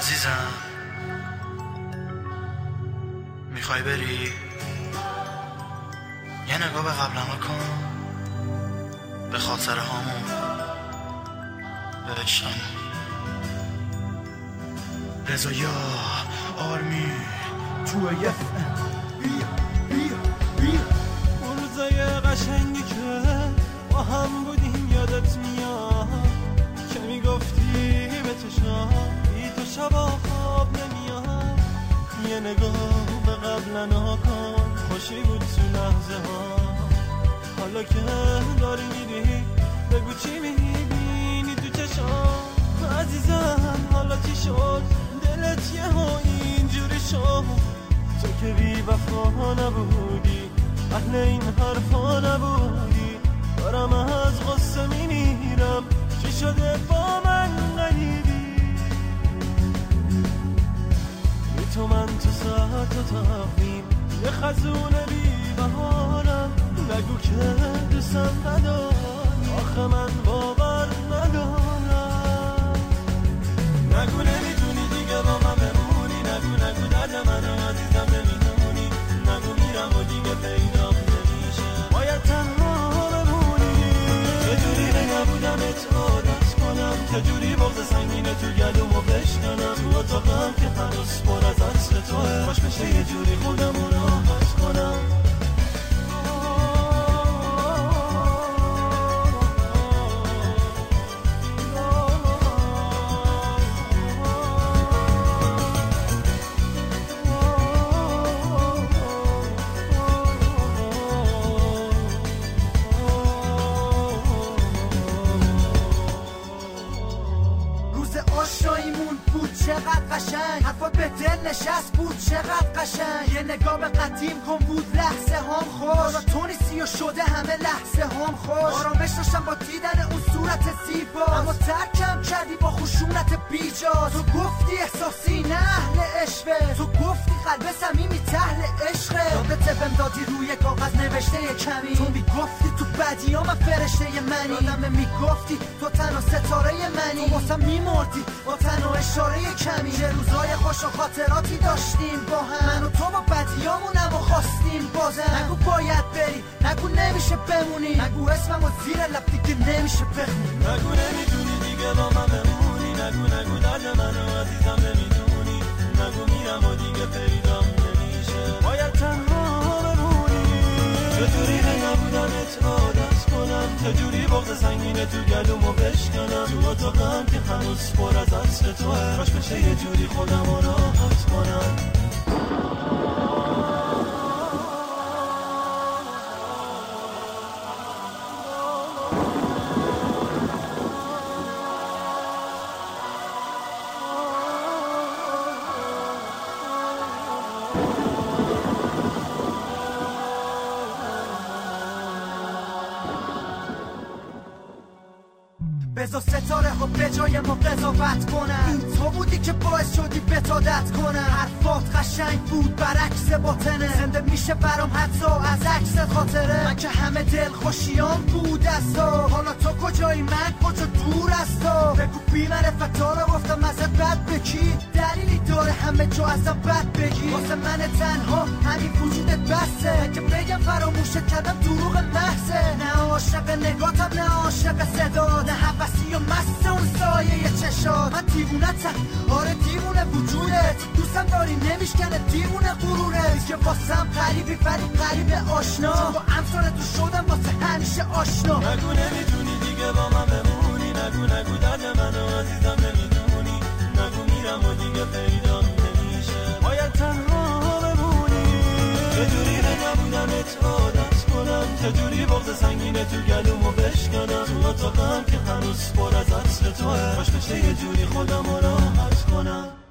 عزیزم میخوای بری؟ یه نگاه به قبلا کن، به خاطره هامون، به عشقمون. رضا یا آرمی توی بیا اون روزای قشنگی که با هم بودیم یادت میاد که میگفتی به چشام بی تو شبا خواب نمیاد. یه نگاه به قبلنا کن، خوشی بود تو لحظه ها. حالا که داری میری بگو چی میبینی تو چشام عزیزم. حالا چی شد دلت یه ها اینجوری شد؟ تو که بی وفا نبودی، اهل این حرفا نبودی. دارم از غصه میمیرم، چی شده با من غریبی؟ بی تو من تو ساعت و تقویم یه خزون بی بهارم. نگو که دوستم نداری، آخه من باور ندارم. نگو نمیدونی دیگه با من بمونی، نگو درد منو عزیزم نمیدونی. نگو میرم و دیگه پیدام نمیشه، باید تنها بمونی. چجوری نبودمت عادت کنم، چجوری بغض سنگینه تو گلومو بشکنم. تو اتاقم که هنوز پر از عطر توه، خوش بشه یه جوری خودمو راحت کنم. چقدر قشنگ حرفات به دل نشست بود، چقدر قشنگ. یه نگاه به قدیم کن بود لحظه هم خوش. تو نیستی و شده همه لحظه هم خوش. آرامش داشتم با دیدن اون صورت زیبا، اما ترکم کردی با خشونت بیجا. تو گفتی احساسی نه اهل عشقه، تو گفتی قلب صمیمی تهل عشقه. یادت بهم دادی روی کاغذ نوشته یه کمی، تو میگفتی تو بدیام من فرشته منی. یادم میگفتی تو تنها ستاره منی، تو واسم میمردی با تنها اشاره کمی. چه روزای خوش و خاطراتی داشتیم با هم، من و تو با بدیامونم و خواستیم بازم. نگو باید بری، نگو نمیشه بمونی، نگو اسمم و زیر لب دیگه نمیشه بخونی. نگو نمیدونی دیگه با من بمونی، نگو درد منو عزیزم نمیدونی. نگو میرم و دیگه پیدام نمیشه، باید تنها بمونی. چجوری نبودمت عادت کنم، چجوری بغض سنگینه تو گلومو بشکنم. تو اتاقم که هنوز پر از عطر توه، خوش بشه یه جوری خودمو راحت کنم. بذار ستاره ها به جای ما قضاوت کنن، این تو بودی که باعث شدی بتادت کنن. حرفات قشنگ بود برعکس باطنه، زنده میشه برام حتی از عکس خاطره. من که همه دل خوشیام بود از تو، حالا تو کجایی من کجا دور از تو. بگو بی معرفت ها رو گفتم ازت بد بکی، دلیلی داره همه جا ازم بد بگی. واسه من تنها همین وجودت بسه، من که بگم فراموشت کردم دروغ محضه. نه عاشق نگاتم نه عاشق صدا، نه حوثی و مست اون سایه چشات. من دیوونتم آره دیوونه وجودت، دوستم داری نمیشکنه دیوونه غرورت. که واسم قریبی ولی قریب آشنا، چون با امثال تو شدم واسه همیشه آشنا. نگو نمیدونی دیگه با من بمونی، نگو درد منو عزیزم نمیدونی. نگو میرم و دیگه پیدام نمیشه، باید تنها بمونی. چجوری نبودمت عادت کنم، چجوری بغض سنگینه تو گلومو بشکنم. تو اتاقم که هنوز پر از عطر توه، خوش بشه یه جوری خودمو راحت کنم.